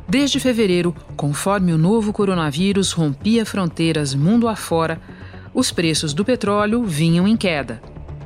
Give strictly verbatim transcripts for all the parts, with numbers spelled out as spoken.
Desde fevereiro, conforme o novo coronavírus rompia fronteiras mundo afora, os preços do petróleo vinham em queda.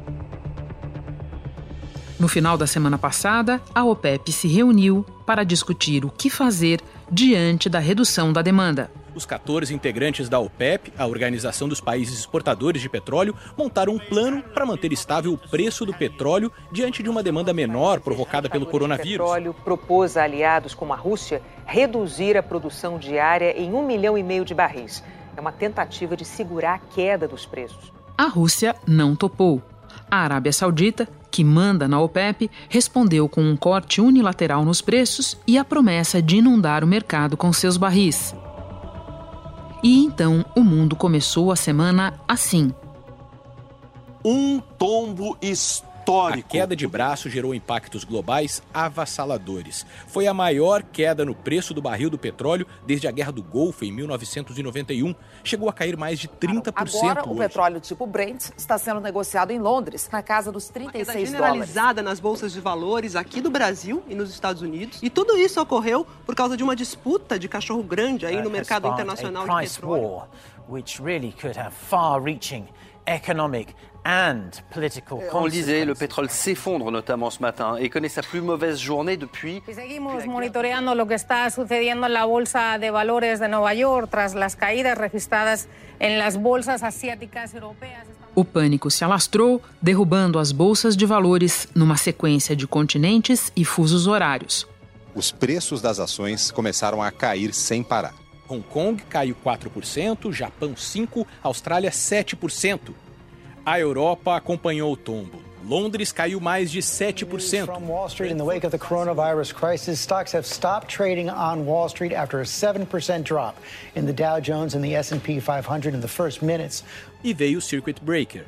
No final da semana passada, a OPEP se reuniu para discutir o que fazer diante da redução da demanda. Os quatorze integrantes da OPEP, a Organização dos Países Exportadores de Petróleo, montaram um plano para manter estável o preço do petróleo diante de uma demanda menor provocada pelo coronavírus. O petróleo propôs a aliados como a Rússia reduzir a produção diária em um milhão e meio de barris. É uma tentativa de segurar a queda dos preços. A Rússia não topou. A Arábia Saudita, que manda na OPEP, respondeu com um corte unilateral nos preços e a promessa de inundar o mercado com seus barris. E então o mundo começou a semana assim. Um tombo histórico. A queda de braço gerou impactos globais avassaladores. Foi a maior queda no preço do barril do petróleo desde a Guerra do Golfo, em mil novecentos e noventa e um. Chegou a cair mais de trinta por cento Agora, o hoje. petróleo tipo Brent está sendo negociado em Londres, na casa dos trinta e seis dólares. Generalizada nas bolsas de valores aqui do Brasil e nos Estados Unidos. E tudo isso ocorreu por causa de uma disputa de cachorro grande aí no mercado internacional de petróleo. Which really could have far-reaching economic and political consequences. On lisait, le pétrole s'effondre notamment ce matin et connaît sa plus mauvaise journée depuis. Seguimos monitoreando lo que está sucediendo en la bolsa de valores de Nueva York tras las caídas registradas en las bolsas asiáticas europeas. O pânico se alastrou, derrubando as bolsas de valores numa sequência de continentes e fusos horários. Os preços das ações começaram a cair sem parar. Hong Kong caiu quatro por cento, Japão cinco por cento, Austrália sete por cento. A Europa acompanhou o tombo. Londres caiu mais de sete por cento. From Wall Street in the wake of the coronavirus crisis, stocks have stopped trading on Wall Street after a seven percent drop in the Dow Jones and the S and P five hundred in the first minutes. E veio o circuit breaker.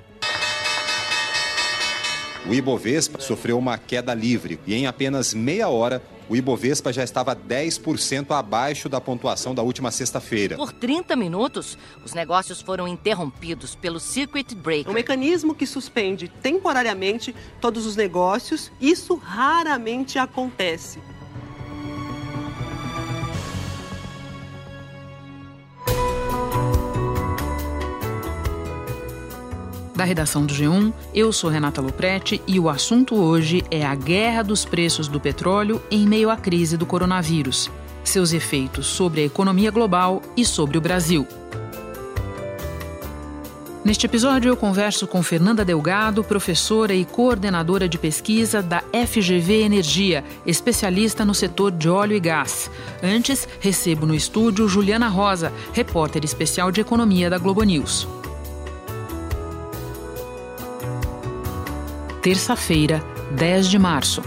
O Ibovespa sofreu uma queda livre e em apenas meia hora o Ibovespa já estava dez por cento abaixo da pontuação da última sexta-feira. Por trinta minutos, os negócios foram interrompidos pelo circuit breaker. Um mecanismo que suspende temporariamente todos os negócios. Isso raramente acontece. Da redação do G um, eu sou Renata Lopretti e o assunto hoje é a guerra dos preços do petróleo em meio à crise do coronavírus, seus efeitos sobre a economia global e sobre o Brasil. Neste episódio eu converso com Fernanda Delgado, professora e coordenadora de pesquisa da F G V Energia, especialista no setor de óleo e gás. Antes, recebo no estúdio Juliana Rosa, repórter especial de economia da Globo News. Terça-feira, dez de março.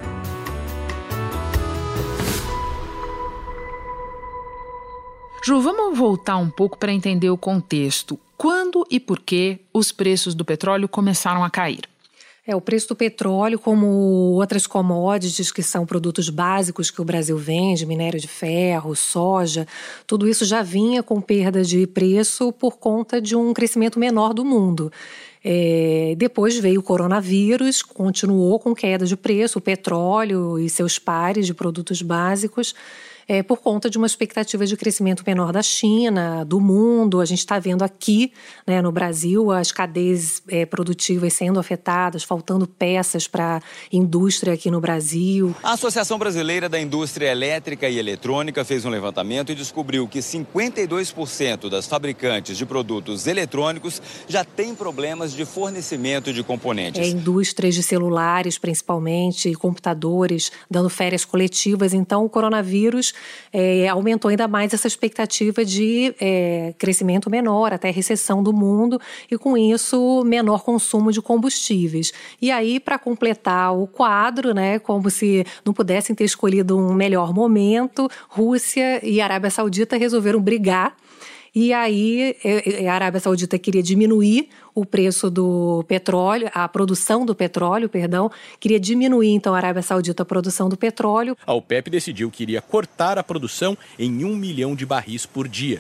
Ju, vamos voltar um pouco para entender o contexto. Quando e por que os preços do petróleo começaram a cair? É, o preço do petróleo, como outras commodities que são produtos básicos que o Brasil vende, minério de ferro, soja, tudo isso já vinha com perda de preço por conta de um crescimento menor do mundo. É, depois veio o coronavírus, continuou com queda de preço, o petróleo e seus pares de produtos básicos, é, por conta de uma expectativa de crescimento menor da China, do mundo. A gente está vendo aqui, né, no Brasil, as cadeias é, produtivas sendo afetadas, faltando peças para a indústria aqui no Brasil. A Associação Brasileira da Indústria Elétrica e Eletrônica fez um levantamento e descobriu que cinquenta e dois por cento das fabricantes de produtos eletrônicos já têm problemas de fornecimento de componentes. É, indústrias de celulares, principalmente, computadores, dando férias coletivas. Então, o coronavírus É, aumentou ainda mais essa expectativa de é, crescimento menor, até recessão do mundo, e com isso menor consumo de combustíveis. E aí, para completar o quadro, né, como se não pudessem ter escolhido um melhor momento, Rússia e Arábia Saudita resolveram brigar. E aí a Arábia Saudita queria diminuir o preço do petróleo, a produção do petróleo, perdão, queria diminuir então a Arábia Saudita a produção do petróleo. A OPEP decidiu que iria cortar a produção em um milhão de barris por dia. A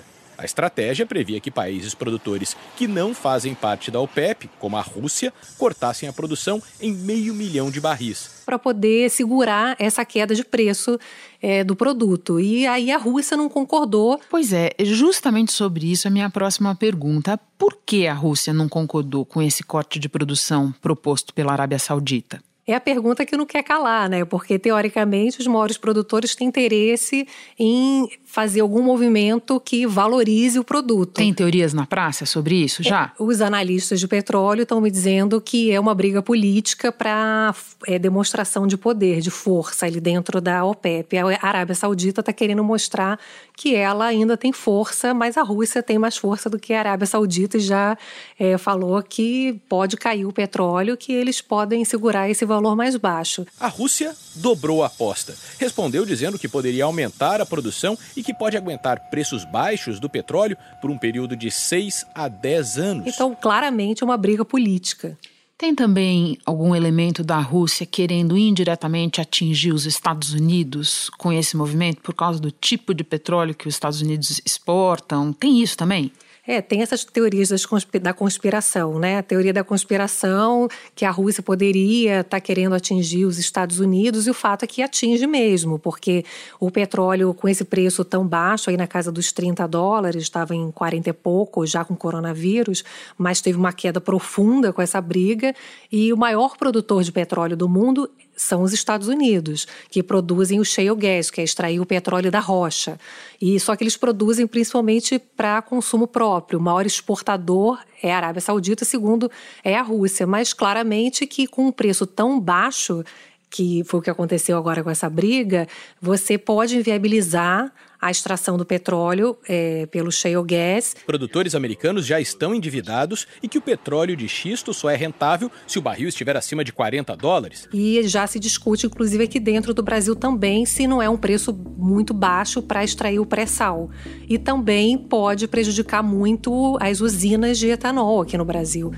A estratégia previa que países produtores que não fazem parte da OPEP, como a Rússia, cortassem a produção em meio milhão de barris. Para poder segurar essa queda de preço é, do produto. E aí a Rússia não concordou. Pois é, justamente sobre isso a minha próxima pergunta. Por que a Rússia não concordou com esse corte de produção proposto pela Arábia Saudita? É a pergunta que não quer calar, né? Porque, teoricamente, os maiores produtores têm interesse em fazer algum movimento que valorize o produto. Tem teorias na praça sobre isso já? É, os analistas de petróleo estão me dizendo que é uma briga política para é, demonstração de poder, de força ali dentro da OPEP. A Arábia Saudita está querendo mostrar que ela ainda tem força, mas a Rússia tem mais força do que a Arábia Saudita e já é, falou que pode cair o petróleo, que eles podem segurar esse valor mais baixo. A Rússia dobrou a aposta. Respondeu dizendo que poderia aumentar a produção e que pode aguentar preços baixos do petróleo por um período de seis a dez anos. Então, claramente, é uma briga política. Tem também algum elemento da Rússia querendo indiretamente atingir os Estados Unidos com esse movimento por causa do tipo de petróleo que os Estados Unidos exportam? Tem isso também? É, tem essas teorias das consp- da conspiração, né? A teoria da conspiração, que a Rússia poderia estar tá querendo atingir os Estados Unidos, e o fato é que atinge mesmo, porque o petróleo com esse preço tão baixo, aí na casa dos trinta dólares, estava em quarenta e pouco, já com coronavírus, mas teve uma queda profunda com essa briga, e o maior produtor de petróleo do mundo são os Estados Unidos, que produzem o shale gas, que é extrair o petróleo da rocha. E só que eles produzem principalmente para consumo próprio. O maior exportador é a Arábia Saudita, segundo é a Rússia. Mas claramente que com um preço tão baixo, que foi o que aconteceu agora com essa briga, você pode inviabilizar a extração do petróleo é, pelo shale gas. Produtores americanos já estão endividados e que o petróleo de xisto só é rentável se o barril estiver acima de quarenta dólares. E já se discute, inclusive aqui dentro do Brasil também, se não é um preço muito baixo para extrair o pré-sal. E também pode prejudicar muito as usinas de etanol aqui no Brasil.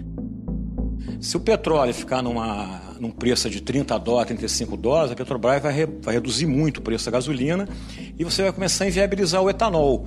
Se o petróleo ficar numa, num preço de trinta dólares, trinta e cinco dólares, a Petrobras vai, re, vai reduzir muito o preço da gasolina e você vai começar a inviabilizar o etanol.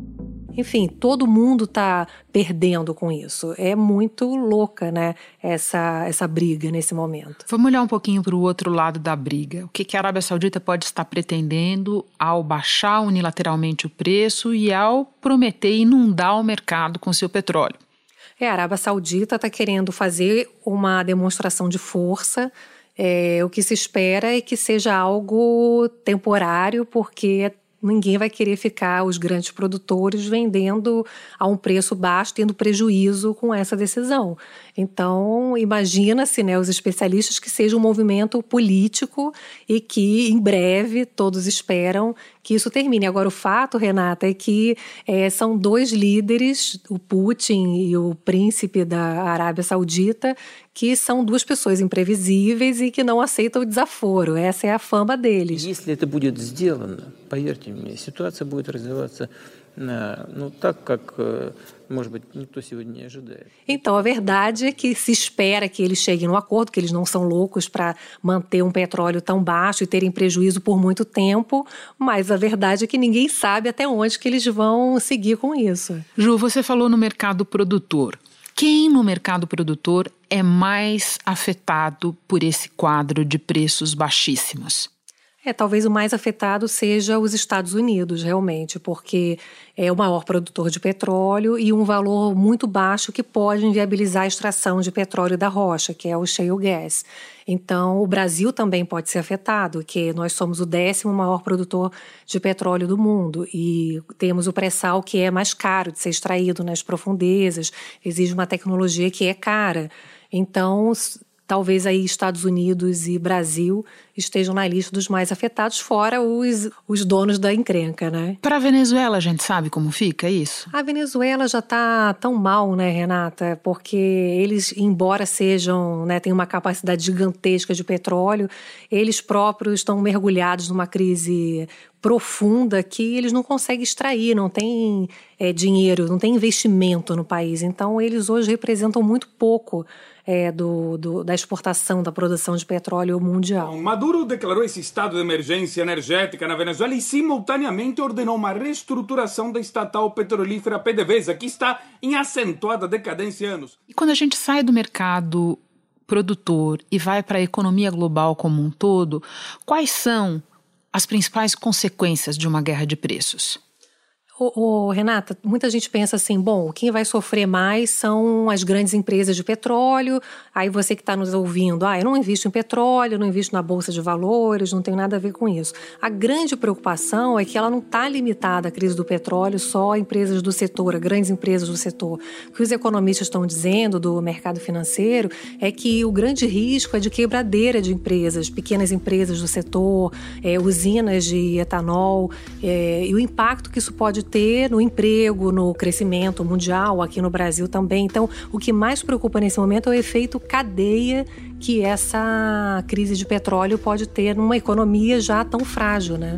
Enfim, todo mundo está perdendo com isso. É muito louca, né, essa, essa briga nesse momento. Vamos olhar um pouquinho para o outro lado da briga. O que, que a Arábia Saudita pode estar pretendendo ao baixar unilateralmente o preço e ao prometer inundar o mercado com seu petróleo? É, a Arábia Saudita está querendo fazer uma demonstração de força. É, o que se espera é que seja algo temporário, porque ninguém vai querer ficar, os grandes produtores, vendendo a um preço baixo, tendo prejuízo com essa decisão. Então, imagina-se, né, os especialistas, que seja um movimento político e que, em breve, todos esperam que isso termine. Agora, o fato, Renata, é que é, são dois líderes, o Putin e o príncipe da Arábia Saudita, que são duas pessoas imprevisíveis e que não aceitam o desaforo. Essa é a fama deles. Если это будет сделано, поверьте мне, ситуация будет развиваться, ну, так, как, может быть, никто сегодня не ожидает. Então, a verdade é que se espera que eles cheguem no acordo, que eles não são loucos para manter um petróleo tão baixo e terem prejuízo por muito tempo, mas a verdade é que ninguém sabe até onde que eles vão seguir com isso. Ju, você falou no mercado produtor. Quem no mercado produtor é mais afetado por esse quadro de preços baixíssimos? É, talvez o mais afetado seja os Estados Unidos, realmente, porque é o maior produtor de petróleo e um valor muito baixo que pode inviabilizar a extração de petróleo da rocha, que é o shale gas. Então, o Brasil também pode ser afetado, que nós somos o décimo maior produtor de petróleo do mundo e temos o pré-sal, que é mais caro de ser extraído nas profundezas, exige uma tecnologia que é cara. Então, talvez aí Estados Unidos e Brasil estejam na lista dos mais afetados, fora os, os donos da encrenca, né? Para a Venezuela, a gente sabe como fica isso? A Venezuela já está tão mal, né, Renata? Porque eles, embora sejam, né, tenham uma capacidade gigantesca de petróleo, eles próprios estão mergulhados numa crise profunda que eles não conseguem extrair, não tem é, dinheiro, não tem investimento no país. Então, eles hoje representam muito pouco é, do, do, da exportação da produção de petróleo mundial. Maduro declarou esse estado de emergência energética na Venezuela e simultaneamente ordenou uma reestruturação da estatal petrolífera P D V S A, que está em acentuada decadência há anos. E quando a gente sai do mercado produtor e vai para a economia global como um todo, quais são as principais consequências de uma guerra de preços? Ô, ô, Renata, muita gente pensa assim, bom, quem vai sofrer mais são as grandes empresas de petróleo, aí você que está nos ouvindo, ah, eu não invisto em petróleo, não invisto na Bolsa de Valores, não tenho nada a ver com isso. A grande preocupação é que ela não está limitada à crise do petróleo só a empresas do setor, a grandes empresas do setor. O que os economistas estão dizendo do mercado financeiro é que o grande risco é de quebradeira de empresas, pequenas empresas do setor, é, usinas de etanol, é, e o impacto que isso pode ter no emprego, no crescimento mundial, aqui no Brasil também. Então, o que mais preocupa nesse momento é o efeito cadeia que essa crise de petróleo pode ter numa economia já tão frágil, né?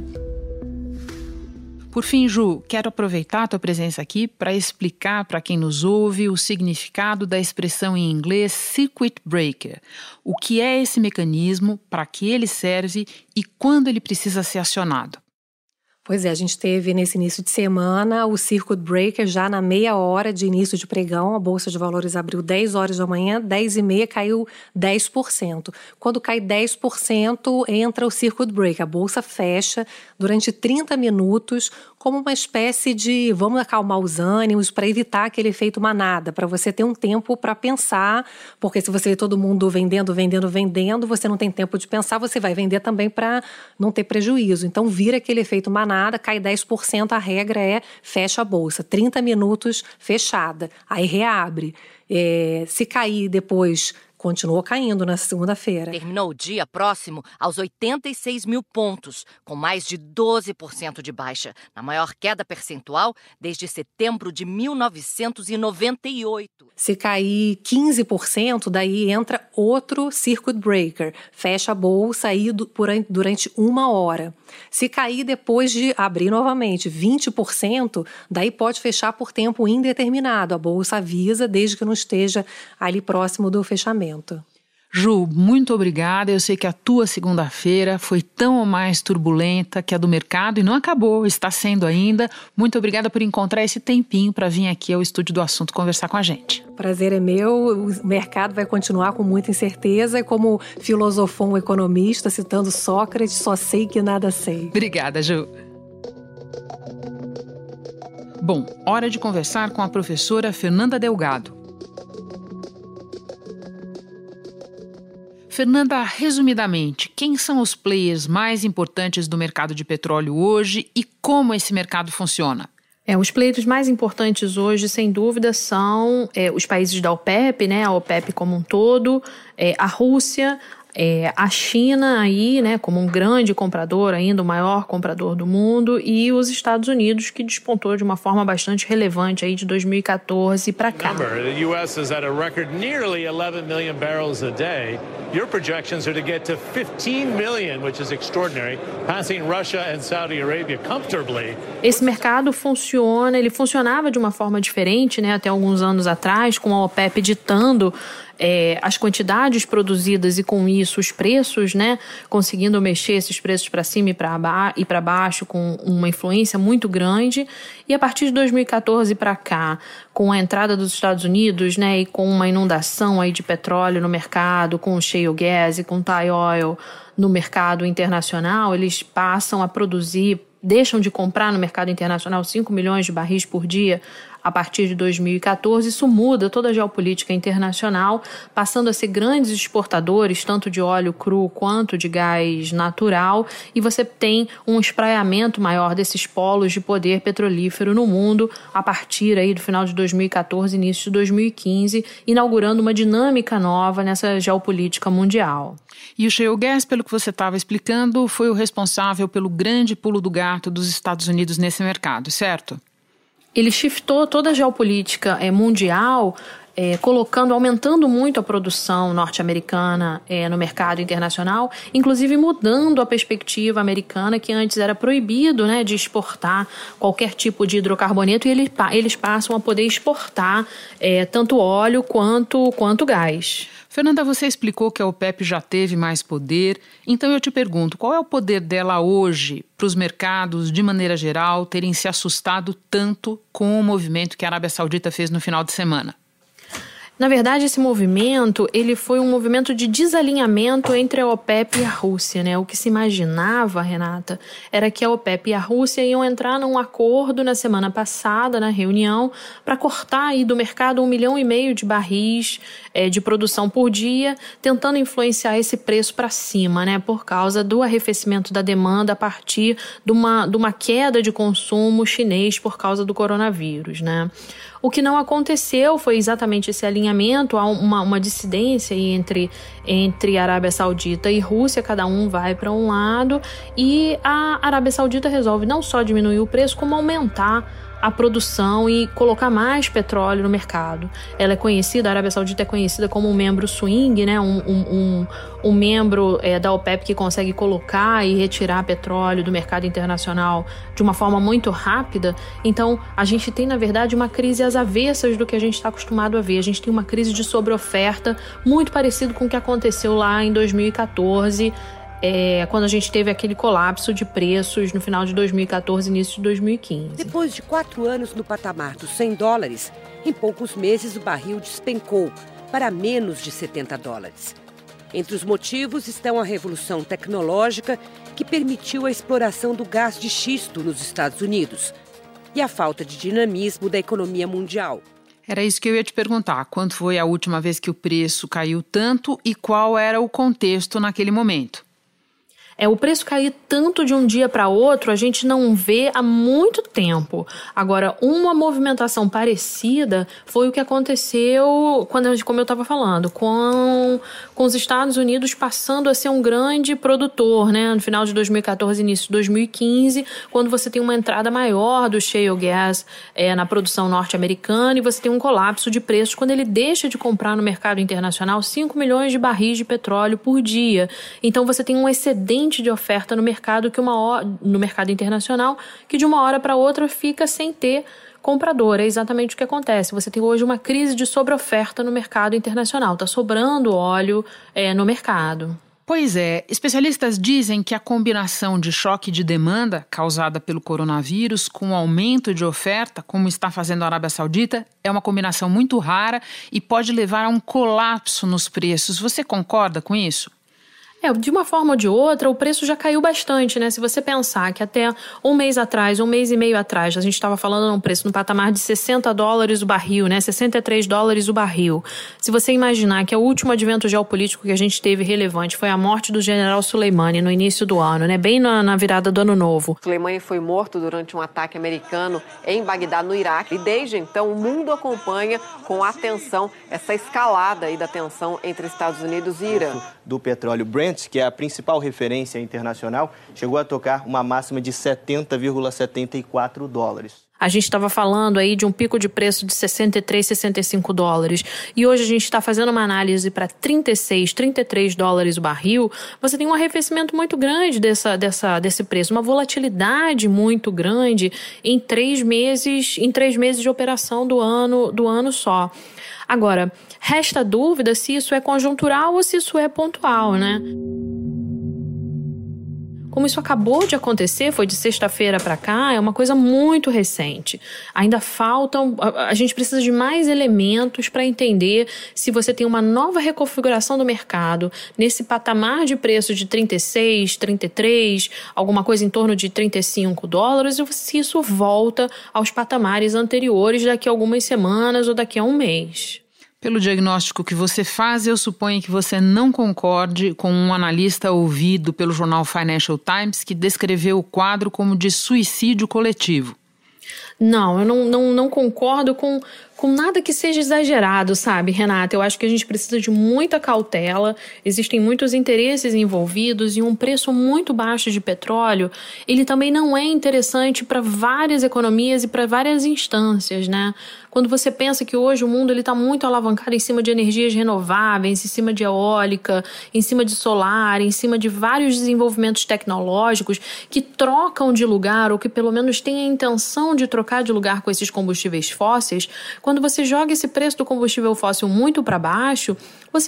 Por fim, Ju, quero aproveitar a tua presença aqui para explicar para quem nos ouve o significado da expressão em inglês circuit breaker. O que é esse mecanismo, para que ele serve e quando ele precisa ser acionado? Pois é, a gente teve nesse início de semana o circuit breaker já na meia hora de início de pregão. A Bolsa de Valores abriu dez horas da manhã, dez e meia caiu dez por cento. Quando cai dez por cento, entra o circuit breaker. A Bolsa fecha durante trinta minutos como uma espécie de vamos acalmar os ânimos para evitar aquele efeito manada, para você ter um tempo para pensar, porque se você vê todo mundo vendendo, vendendo, vendendo, você não tem tempo de pensar, você vai vender também para não ter prejuízo. Então vira aquele efeito manada, cai dez por cento, a regra é fecha a bolsa, trinta minutos fechada, aí reabre. É, se cair depois, continuou caindo na segunda-feira. Terminou o dia próximo aos oitenta e seis mil pontos, com mais de doze por cento de baixa, na maior queda percentual desde setembro de mil novecentos e noventa e oito. Se cair quinze por cento, daí entra outro circuit breaker, fecha a bolsa aí durante uma hora. Se cair depois de abrir novamente vinte por cento, daí pode fechar por tempo indeterminado. A bolsa avisa desde que não esteja ali próximo do fechamento. Ju, muito obrigada. Eu sei que a tua segunda-feira foi tão ou mais turbulenta que a do mercado e não acabou, está sendo ainda. Muito obrigada por encontrar esse tempinho para vir aqui ao Estúdio do Assunto conversar com a gente. O prazer é meu, o mercado vai continuar com muita incerteza e como filosofou um economista citando Sócrates, só sei que nada sei. Obrigada, Ju. Bom, hora de conversar com a professora Fernanda Delgado. Fernanda, resumidamente, quem são os players mais importantes do mercado de petróleo hoje e como esse mercado funciona? É, os players mais importantes hoje, sem dúvida, são é, os países da OPEP, né, a OPEP como um todo, é, a Rússia, é, a China aí, né, como um grande comprador, ainda o maior comprador do mundo, e os Estados Unidos, que despontou de uma forma bastante relevante aí de dois mil e catorze para cá. The U S is at a record nearly eleven million barrels a day. Your projections are to get to fifteen million, which is extraordinary, passing Russia and Saudi Arabia comfortably. Esse mercado funciona, ele funcionava de uma forma diferente, né, até alguns anos atrás, com a OPEP ditando É, as quantidades produzidas e com isso os preços, né, conseguindo mexer esses preços para cima e para ba- e para baixo com uma influência muito grande. E a partir de dois mil e catorze para cá, com a entrada dos Estados Unidos, né, e com uma inundação aí de petróleo no mercado, com o shale gas e com o Thai oil no mercado internacional, eles passam a produzir, deixam de comprar no mercado internacional cinco milhões de barris por dia a partir de dois mil e catorze. Isso muda toda a geopolítica internacional, passando a ser grandes exportadores, tanto de óleo cru quanto de gás natural, e você tem um espraiamento maior desses polos de poder petrolífero no mundo a partir aí do final de dois mil e catorze, início de dois mil e quinze, inaugurando uma dinâmica nova nessa geopolítica mundial. E o shale gas, pelo que você estava explicando, foi o responsável pelo grande pulo do gato dos Estados Unidos nesse mercado, certo? Ele shiftou toda a geopolítica é, mundial, é, colocando, aumentando muito a produção norte-americana é, no mercado internacional, inclusive mudando a perspectiva americana, que antes era proibido, né, de exportar qualquer tipo de hidrocarboneto, e ele, eles passam a poder exportar é, tanto óleo quanto, quanto gás. Fernanda, você explicou que a OPEP já teve mais poder, então eu te pergunto, qual é o poder dela hoje para os mercados, de maneira geral, terem se assustado tanto com o movimento que a Arábia Saudita fez no final de semana? Na verdade, esse movimento, ele foi um movimento de desalinhamento entre a OPEP e a Rússia, né? O que se imaginava, Renata, era que a OPEP e a Rússia iam entrar num acordo na semana passada, na reunião, para cortar aí do mercado um milhão e meio de barris é, de produção por dia, tentando influenciar esse preço para cima, né? Por causa do arrefecimento da demanda a partir de uma, de uma queda de consumo chinês por causa do coronavírus, né? O que não aconteceu foi exatamente esse alinhamento, há uma, uma dissidência aí entre, entre Arábia Saudita e Rússia, cada um vai para um lado, e a Arábia Saudita resolve não só diminuir o preço, como aumentar a produção e colocar mais petróleo no mercado. Ela é conhecida, a Arábia Saudita é conhecida como um membro swing, né? um, um, um, um membro é, da OPEP que consegue colocar e retirar petróleo do mercado internacional de uma forma muito rápida. Então, a gente tem, na verdade, uma crise às avessas do que a gente está acostumado a ver. A gente tem uma crise de sobreoferta muito parecido com o que aconteceu lá em dois mil e catorze, É, quando a gente teve aquele colapso de preços no final de dois mil e catorze, início de dois mil e quinze. Depois de quatro anos no patamar dos cem dólares, em poucos meses o barril despencou para menos de setenta dólares. Entre os motivos estão a revolução tecnológica que permitiu a exploração do gás de xisto nos Estados Unidos e a falta de dinamismo da economia mundial. Era isso que eu ia te perguntar. Quando foi a última vez que o preço caiu tanto e qual era o contexto naquele momento? É, o preço cair tanto de um dia para outro, a gente não vê há muito tempo. Agora, uma movimentação parecida foi o que aconteceu, quando, como eu estava falando, com, com os Estados Unidos passando a ser um grande produtor, né? No final de dois mil e catorze, início de dois mil e quinze, quando você tem uma entrada maior do shale gas é, na produção norte-americana e você tem um colapso de preços quando ele deixa de comprar no mercado internacional cinco milhões de barris de petróleo por dia. Então, você tem um excedente de oferta no mercado que uma hora, no mercado internacional, que de uma hora para outra fica sem ter comprador. É exatamente o que acontece. Você tem hoje uma crise de sobreoferta no mercado internacional. Está sobrando óleo é, no mercado. Pois é, especialistas dizem que a combinação de choque de demanda causada pelo coronavírus com o aumento de oferta, como está fazendo a Arábia Saudita, é uma combinação muito rara e pode levar a um colapso nos preços. Você concorda com isso? É, de uma forma ou de outra, o preço já caiu bastante, né? Se você pensar que até um mês atrás, um mês e meio atrás, a gente estava falando num preço no patamar de sessenta dólares o barril, né? sessenta e três dólares o barril. Se você imaginar que o último advento geopolítico que a gente teve relevante foi a morte do general Soleimani no início do ano, né? Bem na, na virada do ano novo. Soleimani foi morto durante um ataque americano em Bagdá, no Iraque. E desde então, o mundo acompanha com atenção essa escalada aí da tensão entre Estados Unidos e Irã. Do petróleo Brent, que é a principal referência internacional, chegou a tocar uma máxima de setenta vírgula setenta e quatro dólares. A gente estava falando aí de um pico de preço de sessenta e três, sessenta e cinco dólares. E hoje a gente está fazendo uma análise para trinta e seis, trinta e três dólares o barril. Você tem um arrefecimento muito grande dessa, dessa, desse preço, uma volatilidade muito grande em três meses, em três meses de operação do ano, do ano só. Agora, resta dúvida se isso é conjuntural ou se isso é pontual, né? Como isso acabou de acontecer, foi de sexta-feira para cá, é uma coisa muito recente. Ainda faltam, a, a gente precisa de mais elementos para entender se você tem uma nova reconfiguração do mercado nesse patamar de preço de trinta e seis, trinta e três, alguma coisa em torno de trinta e cinco dólares, ou se isso volta aos patamares anteriores daqui a algumas semanas ou daqui a um mês. Pelo diagnóstico que você faz, eu suponho que você não concorde com um analista ouvido pelo jornal Financial Times que descreveu o quadro como de suicídio coletivo. Não, eu não, não, não concordo com, com nada que seja exagerado, sabe, Renata? Eu acho que a gente precisa de muita cautela, existem muitos interesses envolvidos e um preço muito baixo de petróleo, ele também não é interessante para várias economias e para várias instâncias, né? Quando você pensa que hoje o mundo está muito alavancado em cima de energias renováveis, em cima de eólica, em cima de solar, em cima de vários desenvolvimentos tecnológicos que trocam de lugar ou que pelo menos têm a intenção de trocar de lugar com esses combustíveis fósseis, quando você joga esse preço do combustível fóssil muito para baixo, você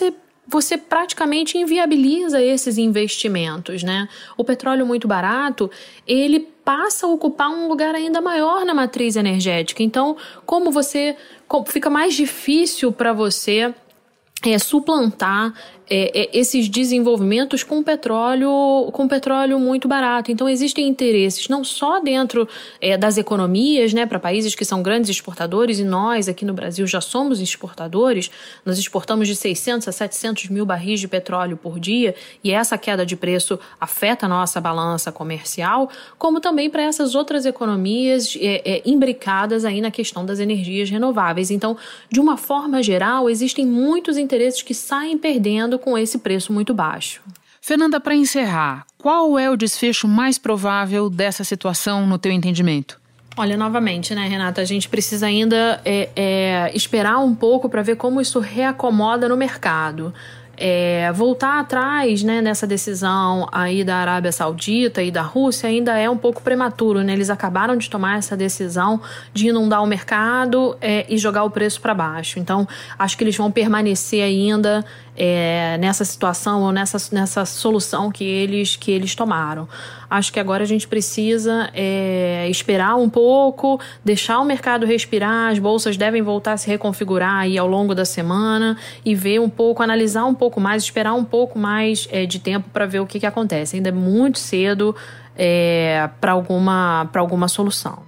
você praticamente inviabiliza esses investimentos, né? O petróleo muito barato, ele passa a ocupar um lugar ainda maior na matriz energética. Então, como você fica mais difícil para você é, suplantar É, é, esses desenvolvimentos com petróleo, com petróleo muito barato. Então, existem interesses não só dentro é, das economias, né, para países que são grandes exportadores, e nós aqui no Brasil já somos exportadores, nós exportamos de seiscentos a setecentos mil barris de petróleo por dia, e essa queda de preço afeta a nossa balança comercial, como também para essas outras economias é, é, imbricadas aí na questão das energias renováveis. Então, de uma forma geral, existem muitos interesses que saem perdendo com esse preço muito baixo. Fernanda, para encerrar, qual é o desfecho mais provável dessa situação no teu entendimento? Olha, novamente, né, Renata, a gente precisa ainda é, é, esperar um pouco para ver como isso reacomoda no mercado. É, voltar atrás, né, nessa decisão aí da Arábia Saudita e da Rússia ainda é um pouco prematuro, né? Eles acabaram de tomar essa decisão de inundar o mercado é, e jogar o preço para baixo. Então, acho que eles vão permanecer ainda é, nessa situação ou nessa, nessa solução que eles, que eles tomaram. Acho que agora a gente precisa é, esperar um pouco, deixar o mercado respirar, as bolsas devem voltar a se reconfigurar aí ao longo da semana e ver um pouco, analisar um pouco mais, esperar um pouco mais é, de tempo para ver o que, que acontece. Ainda é muito cedo é, para alguma, para alguma solução.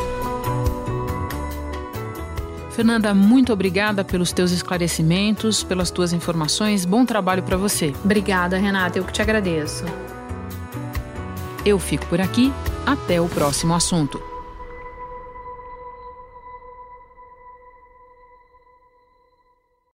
Fernanda, muito obrigada pelos teus esclarecimentos, pelas tuas informações. Bom trabalho para você. Obrigada, Renata. Eu que te agradeço. Eu fico por aqui. Até o próximo assunto.